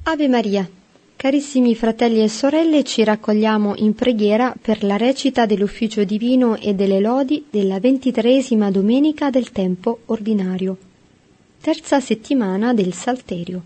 Ave Maria. Carissimi fratelli e sorelle, ci raccogliamo in preghiera per la recita dell'ufficio divino e delle lodi della 23ª domenica del tempo ordinario, terza settimana del Salterio.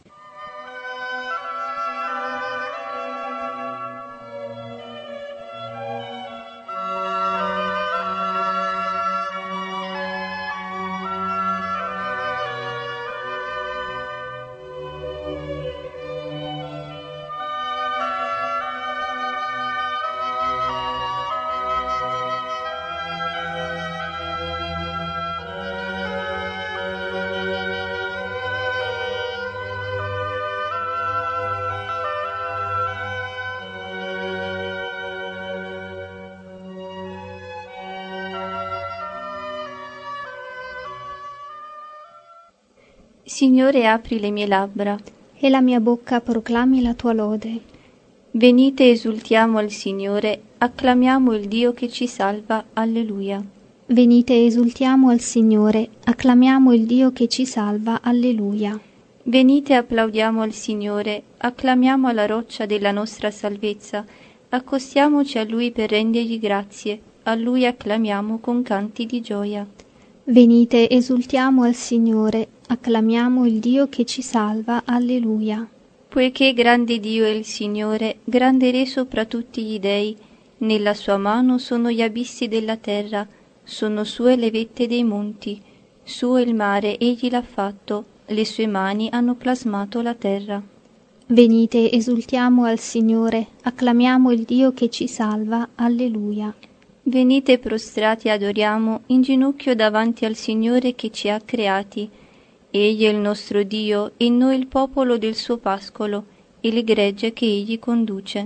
Signore, apri le mie labbra, e la mia bocca proclami la tua lode. Venite, esultiamo al Signore, acclamiamo il Dio che ci salva. Alleluia. Venite, esultiamo al Signore, acclamiamo il Dio che ci salva. Alleluia. Venite, applaudiamo al Signore, acclamiamo alla roccia della nostra salvezza, accostiamoci a Lui per rendergli grazie, a Lui acclamiamo con canti di gioia. Venite, esultiamo al Signore, acclamiamo il Dio che ci salva. Alleluia. Poiché grande Dio è il Signore, grande Re sopra tutti gli dei, nella sua mano sono gli abissi della terra, sono sue le vette dei monti, suo il mare, egli l'ha fatto, le sue mani hanno plasmato la terra. Venite, esultiamo al Signore, acclamiamo il Dio che ci salva. Alleluia. Venite prostrati e adoriamo in ginocchio davanti al Signore che ci ha creati. Egli è il nostro Dio e noi il popolo del suo pascolo e il gregge che egli conduce.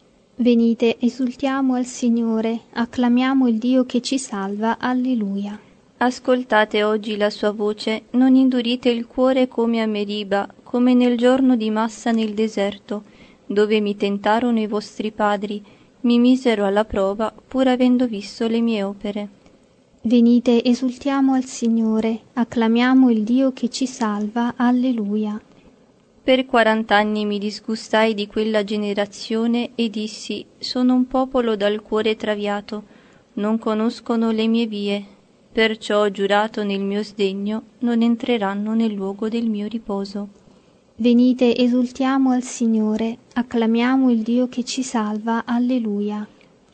Venite, esultiamo al Signore, acclamiamo il Dio che ci salva. Alleluia. Ascoltate oggi la sua voce, non indurite il cuore come a Meriba, come nel giorno di Massa nel deserto, dove mi tentarono i vostri padri, mi misero alla prova, pur avendo visto le mie opere. Venite, esultiamo al Signore, acclamiamo il Dio che ci salva. Alleluia. Per 40 anni mi disgustai di quella generazione e dissi: sono un popolo dal cuore traviato, non conoscono le mie vie, perciò ho giurato nel mio sdegno, non entreranno nel luogo del mio riposo. Venite, esultiamo al Signore, acclamiamo il Dio che ci salva. Alleluia.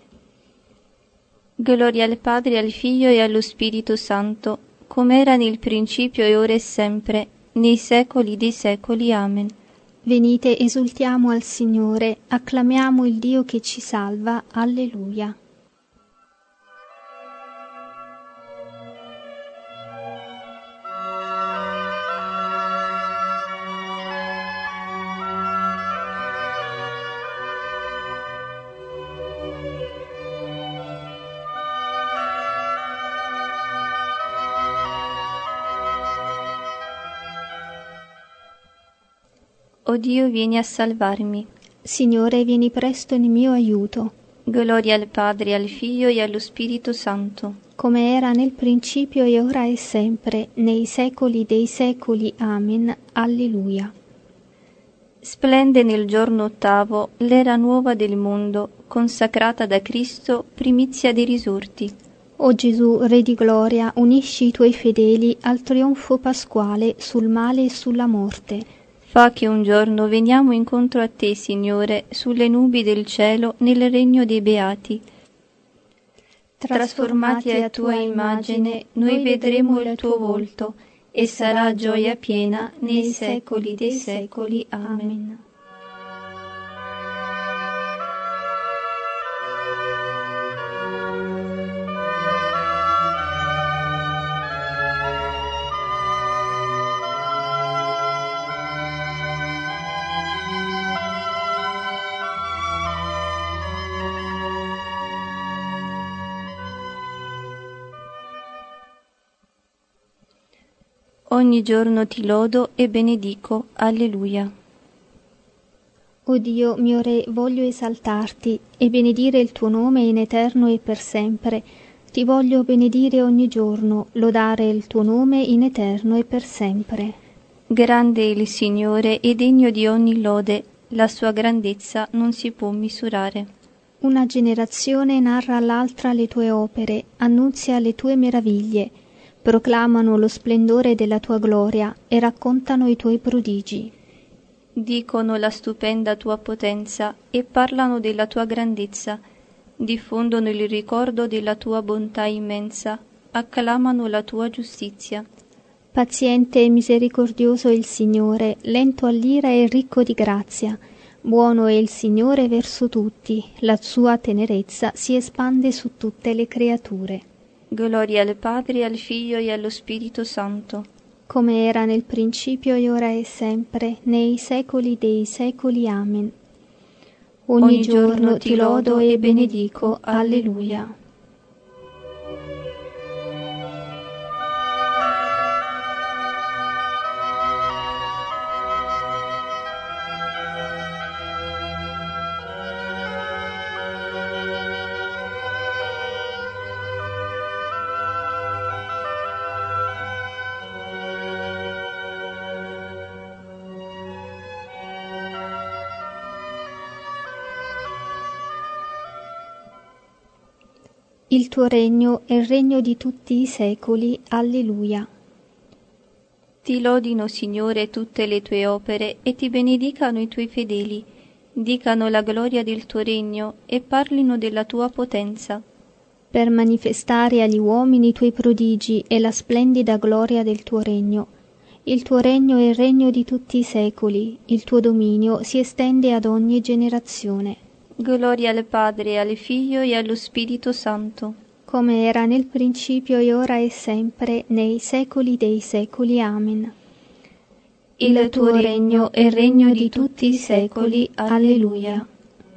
Gloria al Padre, al Figlio e allo Spirito Santo, come era nel principio e ora e sempre, nei secoli dei secoli. Amen. Venite, esultiamo al Signore, acclamiamo il Dio che ci salva. Alleluia. O Dio, vieni a salvarmi. Signore, vieni presto in mio aiuto. Gloria al Padre, al Figlio e allo Spirito Santo, come era nel principio e ora e sempre, nei secoli dei secoli. Amen. Alleluia. Splende nel giorno ottavo l'era nuova del mondo, consacrata da Cristo, primizia dei risorti. O Gesù, Re di gloria, unisci i tuoi fedeli al trionfo pasquale sul male e sulla morte. Fa che un giorno veniamo incontro a te, Signore, sulle nubi del cielo, nel regno dei beati. Trasformati a tua immagine, noi vedremo il tuo volto, e sarà gioia piena nei secoli dei secoli. Amen. Ogni giorno ti lodo e benedico. Alleluia. O Dio, mio Re, voglio esaltarti e benedire il tuo nome in eterno e per sempre. Ti voglio benedire ogni giorno, lodare il tuo nome in eterno e per sempre. Grande è il Signore e degno di ogni lode, la sua grandezza non si può misurare. Una generazione narra all'altra le tue opere, annunzia le tue meraviglie, proclamano lo splendore della tua gloria e raccontano i tuoi prodigi. Dicono la stupenda tua potenza e parlano della tua grandezza, diffondono il ricordo della tua bontà immensa, acclamano la tua giustizia. Paziente e misericordioso è il Signore, lento all'ira e ricco di grazia. Buono è il Signore verso tutti, la sua tenerezza si espande su tutte le creature. Gloria al Padre, al Figlio e allo Spirito Santo. Come era nel principio e ora e sempre, nei secoli dei secoli. Amen. Ogni giorno ti lodo e benedico. Alleluia. Il tuo regno è il regno di tutti i secoli. Alleluia. Ti lodino, Signore, tutte le tue opere e ti benedicano i tuoi fedeli, dicano la gloria del tuo regno e parlino della tua potenza. Per manifestare agli uomini i tuoi prodigi e la splendida gloria del tuo regno. Il tuo regno è il regno di tutti i secoli, il tuo dominio si estende ad ogni generazione. Gloria al Padre, al Figlio e allo Spirito Santo. Come era nel principio e ora e sempre, nei secoli dei secoli. Amen. Il tuo regno è il regno di tutti i secoli. Alleluia.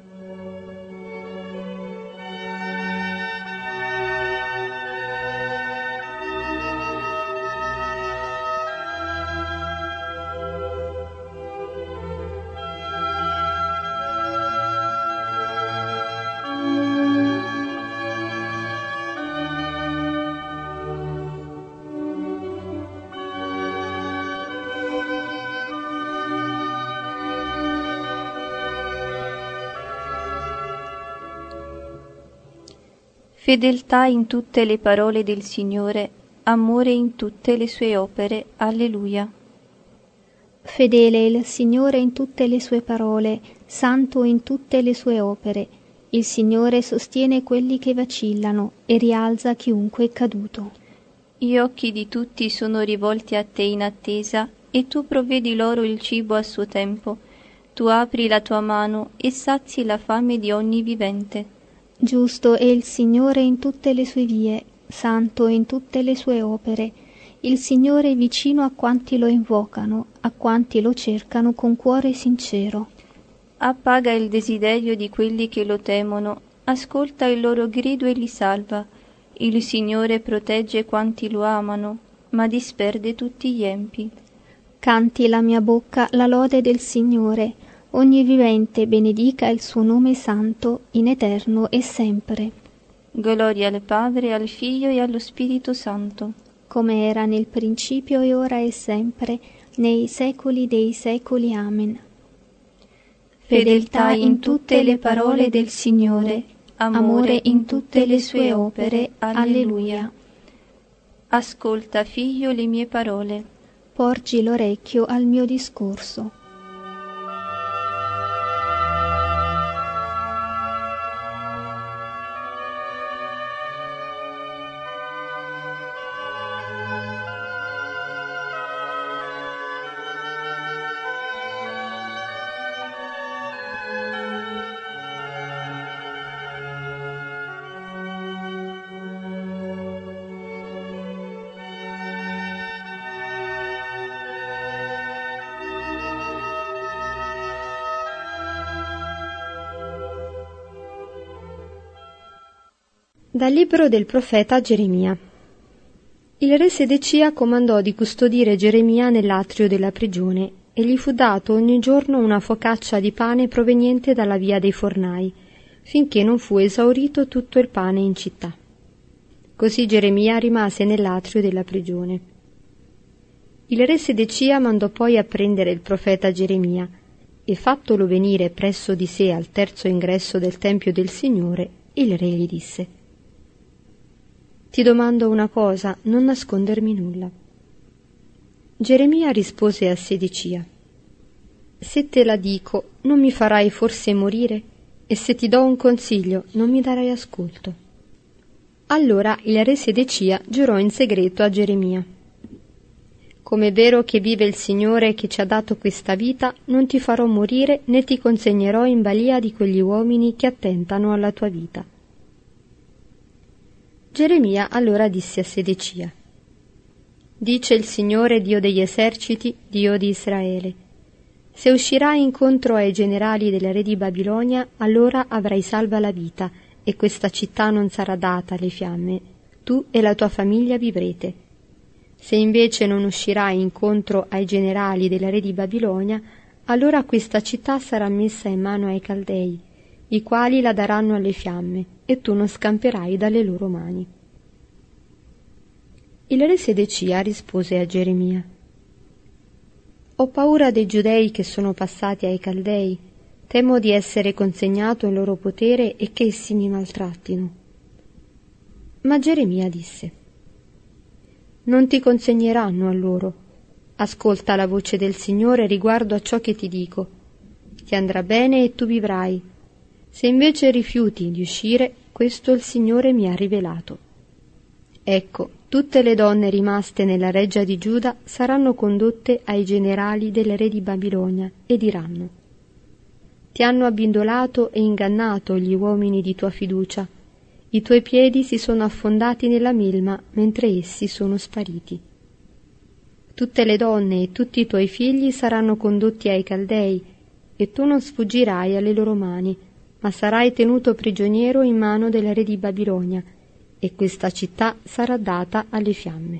Fedeltà in tutte le parole del Signore, amore in tutte le sue opere. Alleluia. Fedele è il Signore in tutte le sue parole, santo in tutte le sue opere. Il Signore sostiene quelli che vacillano e rialza chiunque è caduto. Gli occhi di tutti sono rivolti a te in attesa, e tu provvedi loro il cibo a suo tempo. Tu apri la tua mano e sazi la fame di ogni vivente. Giusto è il Signore in tutte le sue vie, santo in tutte le sue opere. Il Signore è vicino a quanti lo invocano, a quanti lo cercano con cuore sincero. Appaga il desiderio di quelli che lo temono, ascolta il loro grido e li salva. Il Signore protegge quanti lo amano, ma disperde tutti gli empi. Canti la mia bocca la lode del Signore. Ogni vivente benedica il suo nome santo, in eterno e sempre. Gloria al Padre, al Figlio e allo Spirito Santo. Come era nel principio e ora e sempre, nei secoli dei secoli. Amen. Fedeltà in tutte le parole del Signore, amore in tutte le sue opere. Alleluia. Ascolta, Figlio, le mie parole. Porgi l'orecchio al mio discorso. Dal libro del profeta Geremia. Il re Sedecia comandò di custodire Geremia nell'atrio della prigione e gli fu dato ogni giorno una focaccia di pane proveniente dalla via dei fornai, finché non fu esaurito tutto il pane in città. Così Geremia rimase nell'atrio della prigione. Il re Sedecia mandò poi a prendere il profeta Geremia e fattolo venire presso di sé al terzo ingresso del Tempio del Signore, il re gli disse: «Ti domando una cosa, non nascondermi nulla». Geremia rispose a Sedecia: «Se te la dico, non mi farai forse morire? E se ti do un consiglio, non mi darai ascolto?» Allora il re Sedecia giurò in segreto a Geremia: «Come è vero che vive il Signore che ci ha dato questa vita, non ti farò morire né ti consegnerò in balia di quegli uomini che attentano alla tua vita». Geremia allora disse a Sedecia: «Dice il Signore, Dio degli eserciti, Dio di Israele: se uscirai incontro ai generali del re di Babilonia, allora avrai salva la vita, e questa città non sarà data alle fiamme, tu e la tua famiglia vivrete. Se invece non uscirai incontro ai generali del re di Babilonia, allora questa città sarà messa in mano ai Caldei, i quali la daranno alle fiamme, e tu non scamperai dalle loro mani». Il re Sedecia rispose a Geremia: «Ho paura dei giudei che sono passati ai Caldei, temo di essere consegnato in loro potere e che essi mi maltrattino». Ma Geremia disse: «Non ti consegneranno a loro. Ascolta la voce del Signore riguardo a ciò che ti dico. Ti andrà bene e tu vivrai. Se invece rifiuti di uscire, questo il Signore mi ha rivelato. Ecco, tutte le donne rimaste nella reggia di Giuda saranno condotte ai generali del re di Babilonia e diranno: ti hanno abbindolato e ingannato gli uomini di tua fiducia. I tuoi piedi si sono affondati nella melma mentre essi sono spariti. Tutte le donne e tutti i tuoi figli saranno condotti ai Caldei, e tu non sfuggirai alle loro mani, ma sarai tenuto prigioniero in mano del re di Babilonia, e questa città sarà data alle fiamme».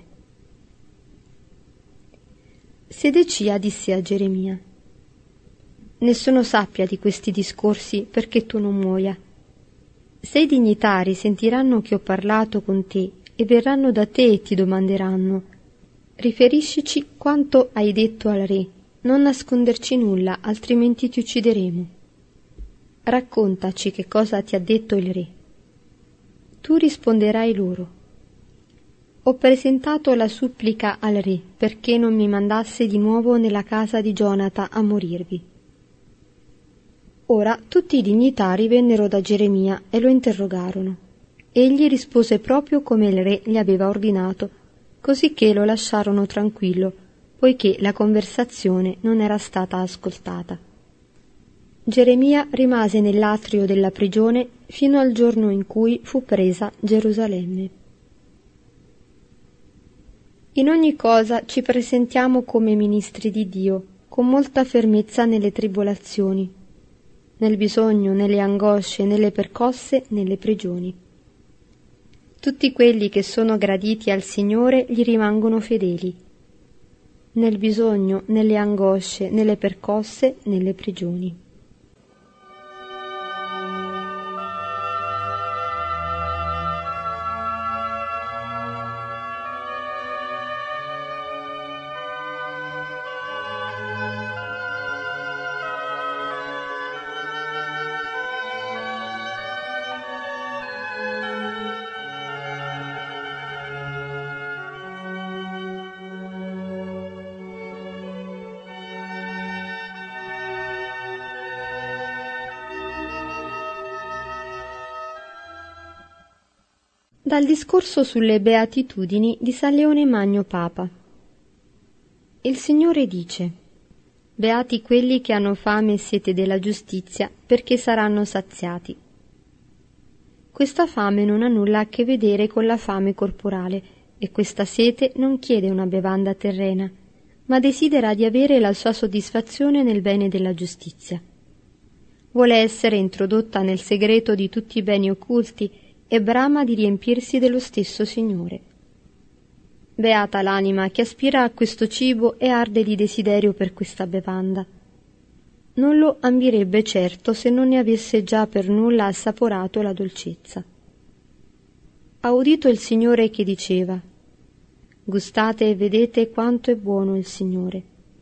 Sedecia disse a Geremia: «Nessuno sappia di questi discorsi perché tu non muoia. Se i dignitari sentiranno che ho parlato con te e verranno da te e ti domanderanno: riferiscici quanto hai detto al re, non nasconderci nulla, altrimenti ti uccideremo. Raccontaci che cosa ti ha detto il re». Tu risponderai loro: «Ho presentato la supplica al re perché non mi mandasse di nuovo nella casa di Gionata a morirvi». Ora tutti i dignitari vennero da Geremia e lo interrogarono. Egli rispose proprio come il re gli aveva ordinato, cosicché lo lasciarono tranquillo, poiché la conversazione non era stata ascoltata. Geremia rimase nell'atrio della prigione fino al giorno in cui fu presa Gerusalemme. In ogni cosa ci presentiamo come ministri di Dio, con molta fermezza nelle tribolazioni, nel bisogno, nelle angosce, nelle percosse, nelle prigioni. Tutti quelli che sono graditi al Signore gli rimangono fedeli, nel bisogno, nelle angosce, nelle percosse, nelle prigioni. Dal discorso sulle beatitudini di San Leone Magno Papa. Il Signore dice: beati quelli che hanno fame e sete della giustizia, perché saranno saziati. Questa fame non ha nulla a che vedere con la fame corporale, e questa sete non chiede una bevanda terrena, ma desidera di avere la sua soddisfazione nel bene della giustizia. Vuole essere introdotta nel segreto di tutti i beni occulti e brama di riempirsi dello stesso Signore. Beata l'anima che aspira a questo cibo e arde di desiderio per questa bevanda. Non lo ambirebbe certo se non ne avesse già per nulla assaporato la dolcezza. Ha udito il Signore che diceva: Gustate e vedete quanto è buono il Signore.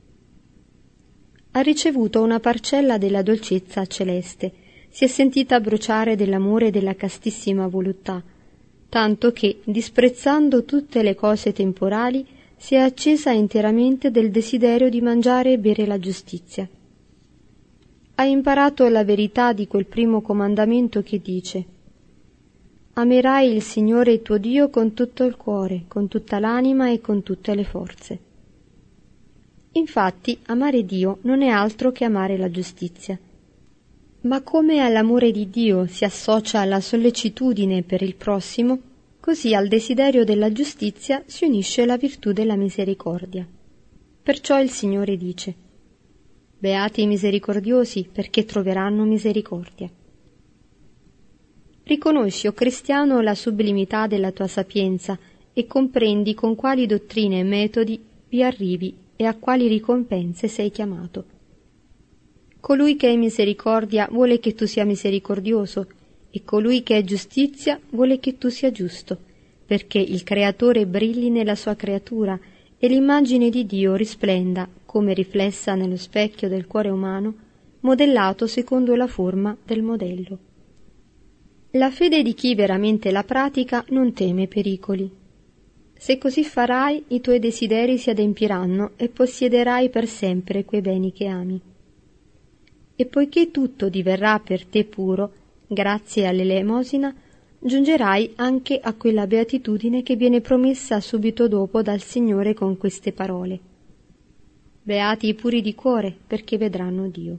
Ha ricevuto una parcella della dolcezza celeste, si è sentita bruciare dell'amore e della castissima voluttà, tanto che, disprezzando tutte le cose temporali, si è accesa interamente del desiderio di mangiare e bere la giustizia. Ha imparato la verità di quel primo comandamento che dice: amerai il Signore tuo Dio con tutto il cuore, con tutta l'anima e con tutte le forze. Infatti, amare Dio non è altro che amare la giustizia. Ma come all'amore di Dio si associa la sollecitudine per il prossimo, così al desiderio della giustizia si unisce la virtù della misericordia. Perciò il Signore dice: beati i misericordiosi, perché troveranno misericordia. Riconosci, o cristiano, la sublimità della tua sapienza e comprendi con quali dottrine e metodi vi arrivi e a quali ricompense sei chiamato. Colui che è misericordia vuole che tu sia misericordioso, e colui che è giustizia vuole che tu sia giusto, perché il Creatore brilli nella sua creatura e l'immagine di Dio risplenda, come riflessa nello specchio del cuore umano, modellato secondo la forma del modello. La fede di chi veramente la pratica non teme pericoli. Se così farai, i tuoi desideri si adempiranno e possiederai per sempre quei beni che ami. E poiché tutto diverrà per te puro, grazie all'elemosina, giungerai anche a quella beatitudine che viene promessa subito dopo dal Signore con queste parole: beati i puri di cuore, perché vedranno Dio.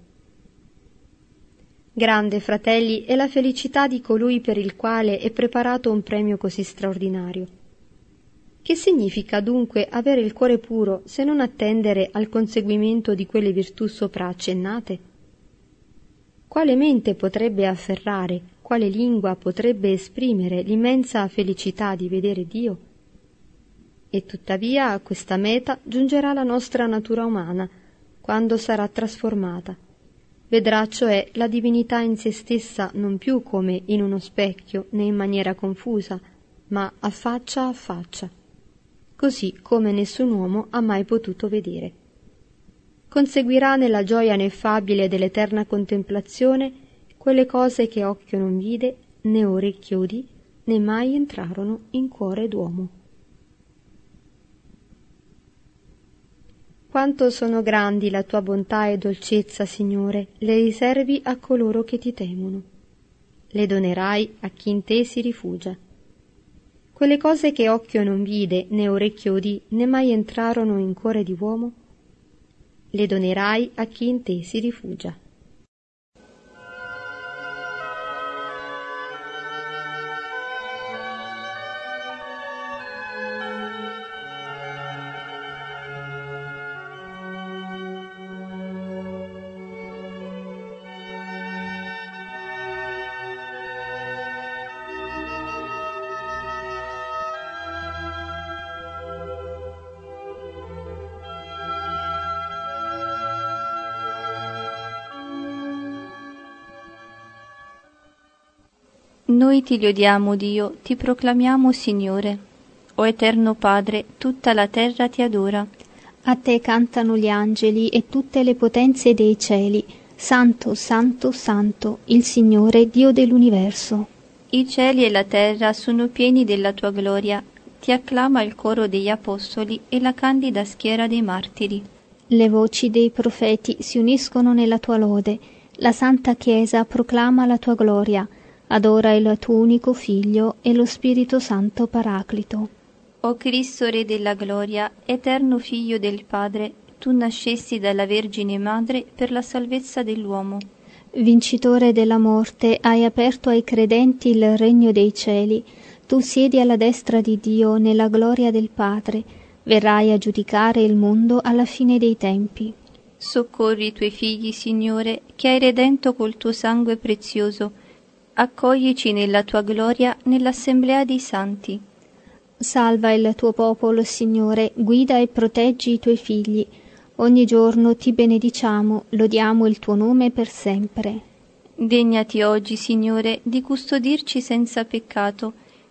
Grande, fratelli, è la felicità di colui per il quale è preparato un premio così straordinario. Che significa dunque avere il cuore puro se non attendere al conseguimento di quelle virtù sopra accennate? Quale mente potrebbe afferrare, quale lingua potrebbe esprimere l'immensa felicità di vedere Dio? E tuttavia a questa meta giungerà la nostra natura umana, quando sarà trasformata. Vedrà cioè la divinità in se stessa non più come in uno specchio né in maniera confusa, ma a faccia, così come nessun uomo ha mai potuto vedere. Conseguirà nella gioia ineffabile dell'eterna contemplazione quelle cose che occhio non vide, né orecchio udì, né mai entrarono in cuore d'uomo. Quanto sono grandi la tua bontà e dolcezza, Signore, le riservi a coloro che ti temono. Le donerai a chi in te si rifugia. Quelle cose che occhio non vide, né orecchio udì, né mai entrarono in cuore di uomo, le donerai a chi in te si rifugia. Noi ti lodiamo, Dio, ti proclamiamo Signore. O Eterno Padre, tutta la terra ti adora. A te cantano gli angeli e tutte le potenze dei cieli. Santo, santo, santo, il Signore Dio dell'universo. I cieli e la terra sono pieni della tua gloria. Ti acclama il coro degli apostoli e la candida schiera dei martiri. Le voci dei profeti si uniscono nella tua lode. La Santa Chiesa proclama la tua gloria. Adora il tuo unico Figlio e lo Spirito Santo Paraclito. O Cristo, Re della gloria, eterno Figlio del Padre, tu nascesti dalla Vergine Madre per la salvezza dell'uomo. Vincitore della morte, hai aperto ai credenti il regno dei cieli. Tu siedi alla destra di Dio nella gloria del Padre. Verrai a giudicare il mondo alla fine dei tempi. Soccorri i tuoi figli, Signore, che hai redento col tuo sangue prezioso. Accoglici nella tua gloria nell'assemblea dei santi. Salva il tuo popolo, Signore, guida e proteggi i tuoi figli. Ogni giorno ti benediciamo, lodiamo il tuo nome per sempre. Degnati oggi, Signore, di custodirci senza peccato,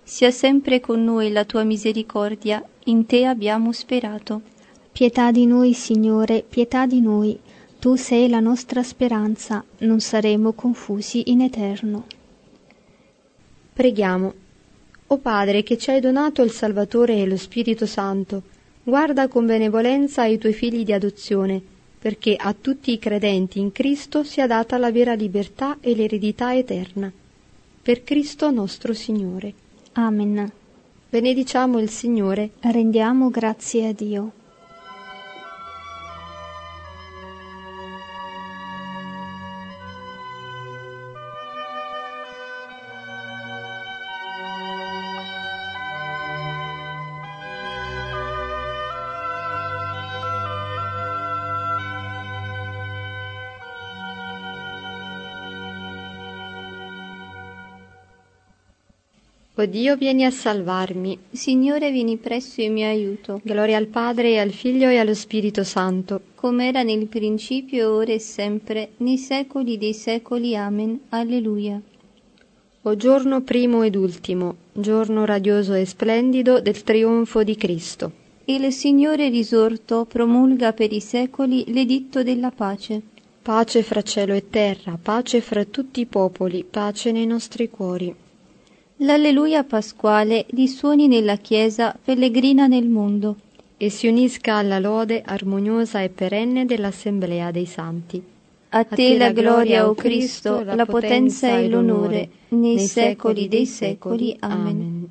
sia sempre con noi la tua misericordia, in te abbiamo sperato. Pietà di noi, Signore, pietà di noi. Tu sei la nostra speranza, non saremo confusi in eterno. Preghiamo. O Padre, che ci hai donato il Salvatore e lo Spirito Santo, guarda con benevolenza i tuoi figli di adozione, perché a tutti i credenti in Cristo sia data la vera libertà e l'eredità eterna. Per Cristo nostro Signore. Amen. Benediciamo il Signore. Rendiamo grazie a Dio. O Dio, vieni a salvarmi. Signore, vieni presto in mio aiuto. Gloria al Padre, e al Figlio, e allo Spirito Santo. Come era nel principio, ora e sempre, nei secoli dei secoli. Amen. Alleluia. O giorno primo ed ultimo, giorno radioso e splendido del trionfo di Cristo. Il Signore risorto promulga per i secoli l'editto della pace. Pace fra cielo e terra, pace fra tutti i popoli, pace nei nostri cuori. L'Alleluia pasquale risuoni nella Chiesa pellegrina nel mondo. E si unisca alla lode armoniosa e perenne dell'Assemblea dei Santi. A te la gloria, o Cristo, la potenza e l'onore, nei secoli dei secoli. Amen.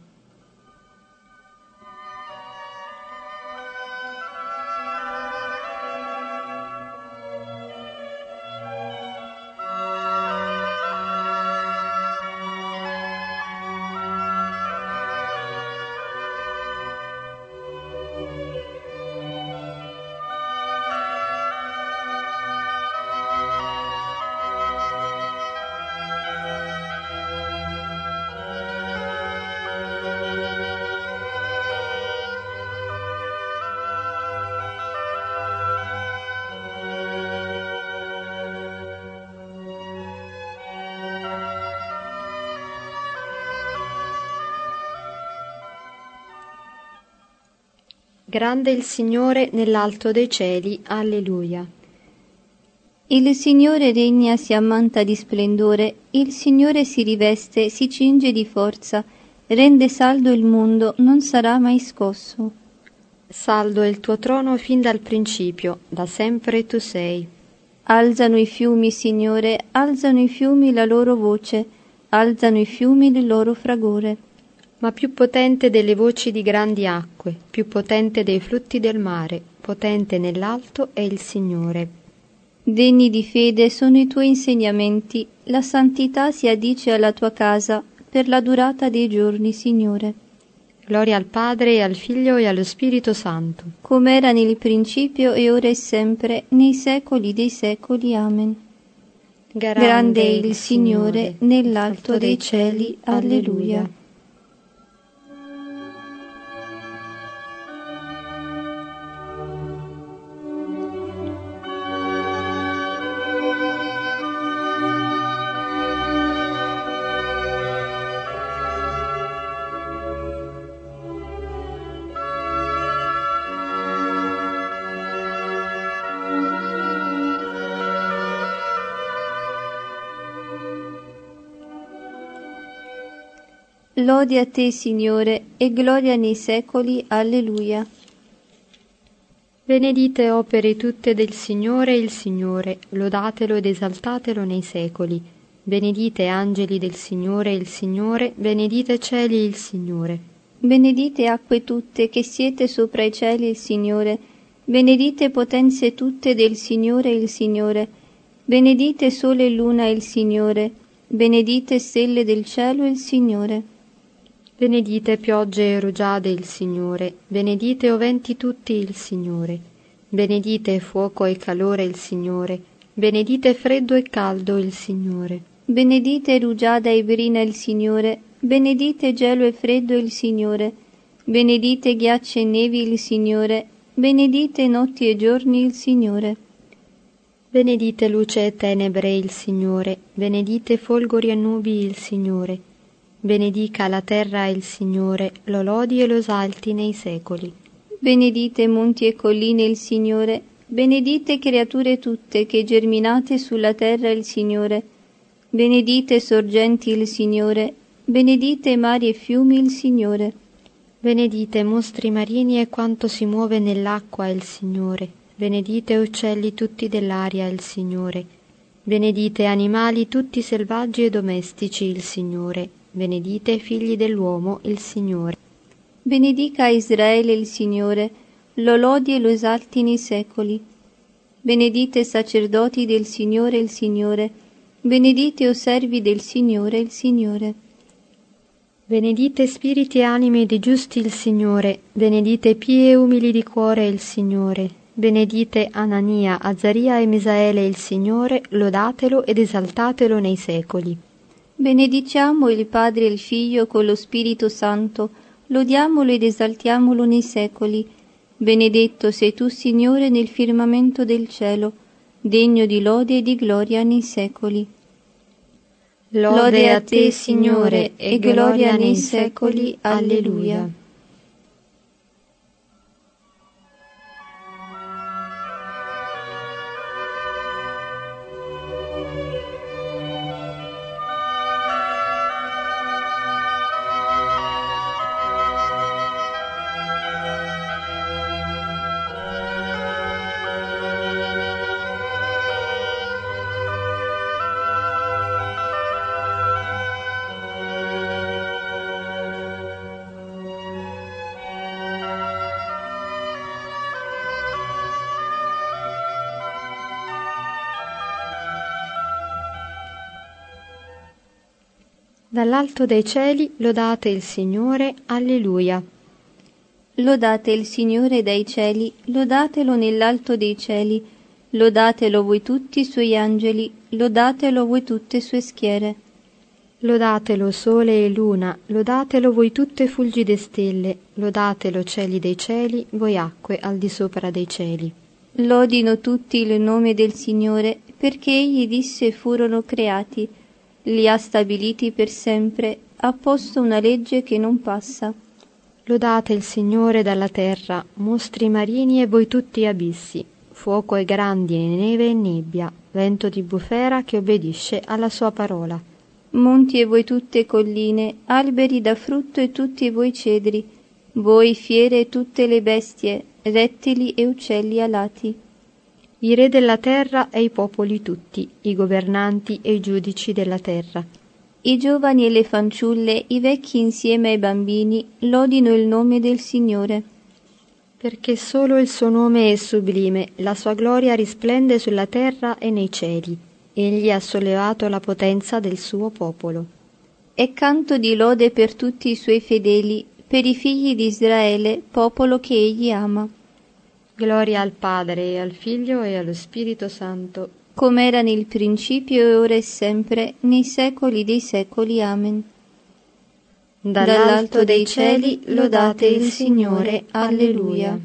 Grande il Signore nell'alto dei cieli. Alleluia. Il Signore regna, si ammanta di splendore, il Signore si riveste, si cinge di forza, rende saldo il mondo, non sarà mai scosso. Saldo è il tuo trono fin dal principio, da sempre tu sei. Alzano i fiumi, Signore, alzano i fiumi la loro voce, alzano i fiumi il loro fragore. Ma più potente delle voci di grandi acque, più potente dei flutti del mare, potente nell'alto è il Signore. Degni di fede sono i tuoi insegnamenti, la santità si addice alla tua casa per la durata dei giorni, Signore. Gloria al Padre, e al Figlio, e allo Spirito Santo. Come era nel principio, e ora e sempre, nei secoli dei secoli. Amen. Grande è il Signore nell'alto dei cieli. Alleluia. Lode a te, Signore, e gloria nei secoli. Alleluia. Benedite opere tutte del Signore il Signore, lodatelo ed esaltatelo nei secoli. Benedite angeli del Signore il Signore, benedite cieli il Signore. Benedite acque tutte che siete sopra i cieli il Signore, benedite potenze tutte del Signore il Signore, benedite sole e luna il Signore, benedite stelle del cielo il Signore. Benedite piogge e rugiade il Signore, benedite o venti tutti il Signore. Benedite fuoco e calore il Signore, benedite freddo e caldo il Signore. Benedite rugiada e brina il Signore, benedite gelo e freddo il Signore, benedite ghiacci e nevi il Signore, benedite notti e giorni il Signore. Benedite luce e tenebre il Signore, benedite folgori e nubi il Signore. Benedica la terra il Signore, lo lodi e lo esalti nei secoli. Benedite monti e colline il Signore, benedite creature tutte che germinate sulla terra il Signore. Benedite sorgenti il Signore, benedite mari e fiumi il Signore. Benedite mostri marini e quanto si muove nell'acqua il Signore. Benedite uccelli tutti dell'aria il Signore. Benedite animali tutti selvaggi e domestici il Signore. Benedite figli dell'uomo il Signore. Benedica Israele il Signore, lo lodi e lo esalti nei secoli. Benedite sacerdoti del Signore il Signore, benedite o servi del Signore il Signore. Benedite spiriti e anime dei giusti il Signore, benedite pie e umili di cuore il Signore. Benedite Anania, Azaria e Misaele il Signore, lodatelo ed esaltatelo nei secoli. Benediciamo il Padre e il Figlio con lo Spirito Santo, lodiamolo ed esaltiamolo nei secoli. Benedetto sei tu, Signore, nel firmamento del cielo, degno di lode e di gloria nei secoli. Lode a te, Signore, e gloria nei secoli. Alleluia. Dall'alto dei cieli lodate il Signore, alleluia. Lodate il Signore dai cieli, lodatelo nell'alto dei cieli, lodatelo voi tutti i suoi angeli, lodatelo voi tutte sue schiere. Lodatelo sole e luna, lodatelo voi tutte fulgide stelle, lodatelo cieli dei cieli, voi acque al di sopra dei cieli. Lodino tutti il nome del Signore, perché egli disse furono creati. Li ha stabiliti per sempre, ha posto una legge che non passa. Lodate il Signore dalla terra, mostri marini e voi tutti abissi, fuoco e grandi e neve e nebbia, vento di bufera che obbedisce alla sua parola. Monti e voi tutte colline, alberi da frutto e tutti voi cedri, voi fiere e tutte le bestie, rettili e uccelli alati. I re della terra e i popoli tutti, i governanti e i giudici della terra. I giovani e le fanciulle, i vecchi insieme ai bambini, lodino il nome del Signore. Perché solo il suo nome è sublime, la sua gloria risplende sulla terra e nei cieli. Egli ha sollevato la potenza del suo popolo. È canto di lode per tutti i suoi fedeli, per i figli di Israele, popolo che egli ama. Gloria al Padre e al Figlio e allo Spirito Santo, come era nel principio e ora e sempre, nei secoli dei secoli. Amen. Dall'alto dei cieli lodate il Signore. Alleluia.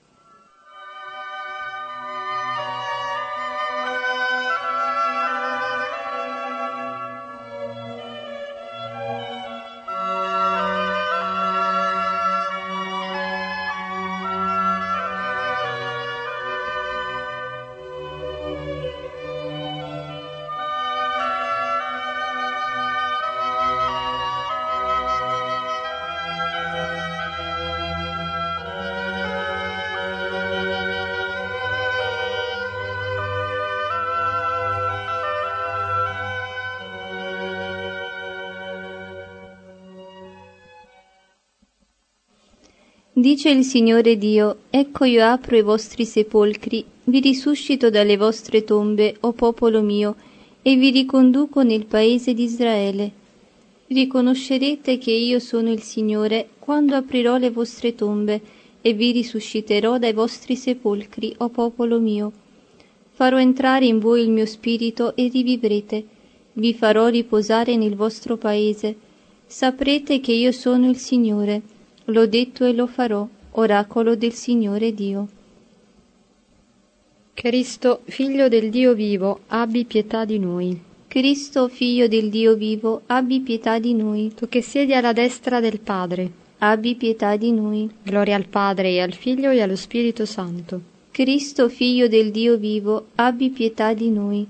Dice il Signore Dio: ecco io apro i vostri sepolcri, vi risuscito dalle vostre tombe, o popolo mio, e vi riconduco nel paese di Israele. Riconoscerete che io sono il Signore quando aprirò le vostre tombe e vi risusciterò dai vostri sepolcri, o popolo mio. Farò entrare in voi il mio spirito e rivivrete. Vi farò riposare nel vostro paese. Saprete che io sono il Signore. L'ho detto e lo farò, oracolo del Signore Dio. Cristo, Figlio del Dio vivo, abbi pietà di noi. Cristo, Figlio del Dio vivo, abbi pietà di noi. Tu che siedi alla destra del Padre, Abbi pietà di noi. gloria al Padre e al Figlio e allo Spirito Santo. Cristo, Figlio del Dio vivo, abbi pietà di noi.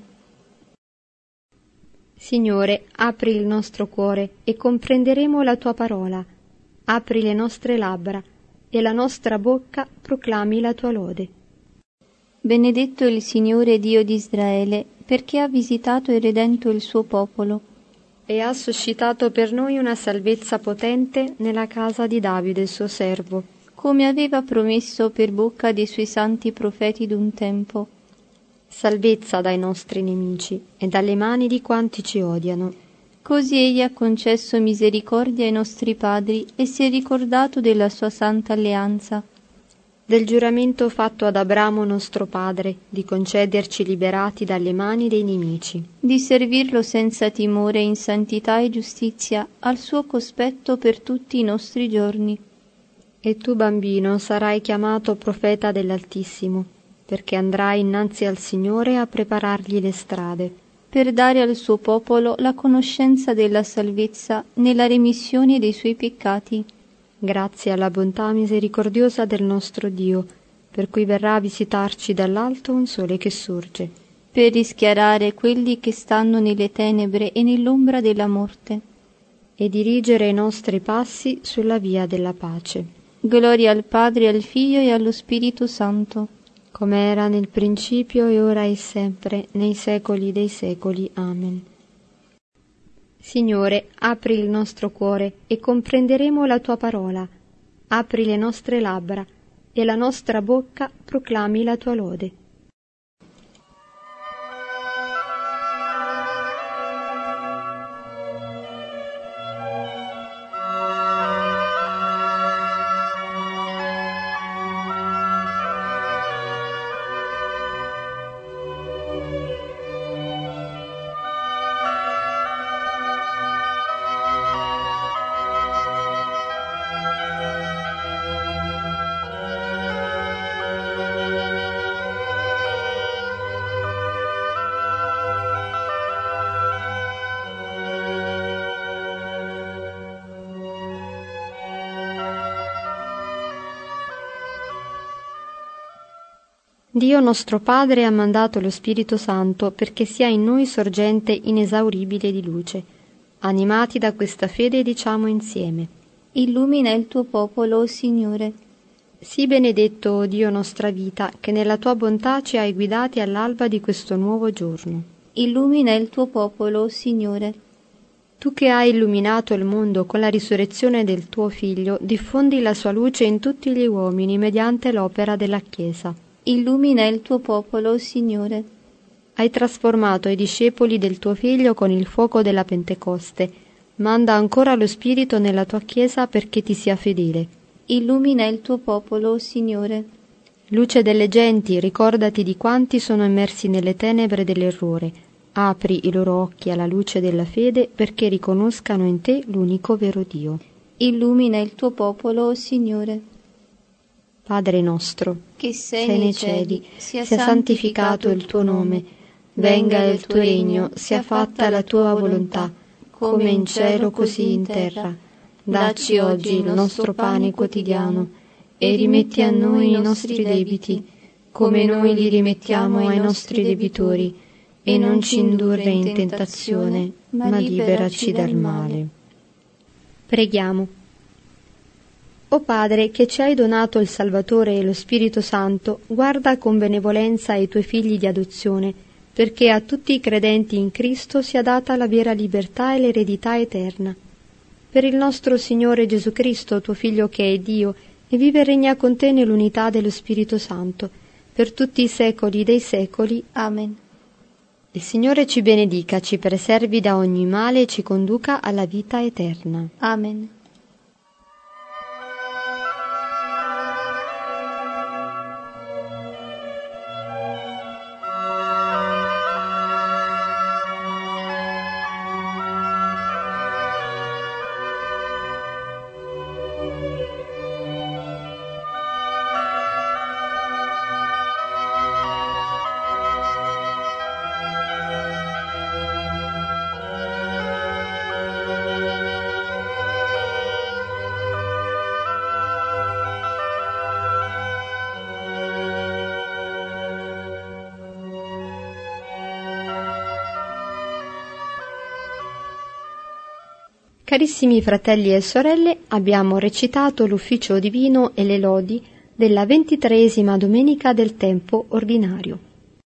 Signore, apri il nostro cuore e comprenderemo la tua parola. Apri le nostre labbra e la nostra bocca proclami la tua lode. Benedetto il Signore Dio di Israele, perché ha visitato e redento il suo popolo. E ha suscitato per noi una salvezza potente nella casa di Davide, suo servo, come aveva promesso per bocca dei suoi santi profeti d'un tempo. salvezza dai nostri nemici e dalle mani di quanti ci odiano. Così egli ha concesso misericordia ai nostri padri e si è ricordato della sua santa alleanza. Del giuramento fatto ad Abramo nostro padre, di concederci liberati dalle mani dei nemici, Di servirlo senza timore in santità e giustizia al suo cospetto per tutti i nostri giorni. E tu, bambino, sarai chiamato profeta dell'Altissimo, perché andrai innanzi al Signore a preparargli le strade, Per dare al suo popolo la conoscenza della salvezza nella remissione dei suoi peccati. grazie alla bontà misericordiosa del nostro Dio, per cui verrà a visitarci dall'alto un sole che sorge, Per rischiarare quelli che stanno nelle tenebre e nell'ombra della morte. e dirigere i nostri passi sulla via della pace, Gloria al Padre, al Figlio e allo Spirito Santo. come era nel principio e ora e sempre, nei secoli dei secoli. Amen. Signore, apri il nostro cuore e comprenderemo la tua parola. Apri le nostre labbra e la nostra bocca proclami la tua lode. Dio nostro Padre ha mandato lo Spirito Santo perché sia in noi sorgente inesauribile di luce. Animati da questa fede diciamo insieme: Illumina il tuo popolo, o Signore. Sii benedetto, o Dio nostra vita, che nella tua bontà ci hai guidati all'alba di questo nuovo giorno. Illumina il tuo popolo, o Signore. Tu che hai illuminato il mondo con la risurrezione del tuo Figlio, diffondi la sua luce in tutti gli uomini mediante l'opera della Chiesa. Illumina il tuo popolo, o Signore. Hai trasformato i discepoli del tuo Figlio con il fuoco della Pentecoste. Manda ancora lo Spirito nella tua Chiesa perché ti sia fedele. Illumina il tuo popolo, o Signore. Luce delle genti, ricordati di quanti sono immersi nelle tenebre dell'errore. Apri i loro occhi alla luce della fede perché riconoscano in te l'unico vero Dio. Illumina il tuo popolo, o Signore. Padre nostro, Che sei nei cieli, sia santificato il tuo nome. Venga il tuo regno, sia fatta la tua volontà, come in cielo così in terra. Dacci oggi il nostro pane quotidiano e rimetti a noi i nostri debiti, come noi li rimettiamo ai nostri debitori, e non ci indurre in tentazione, ma liberaci dal male. Preghiamo. O Padre, che ci hai donato il Salvatore e lo Spirito Santo, guarda con benevolenza ai tuoi figli di adozione, perché a tutti i credenti in Cristo sia data la vera libertà e l'eredità eterna. Per il nostro Signore Gesù Cristo, tuo Figlio che è Dio, e vive e regna con te nell'unità dello Spirito Santo, per tutti i secoli dei secoli. Amen. Il Signore ci benedica, ci preservi da ogni male e ci conduca alla vita eterna. Amen. Carissimi fratelli e sorelle, abbiamo recitato l'ufficio divino e le lodi della 23esima domenica del tempo ordinario.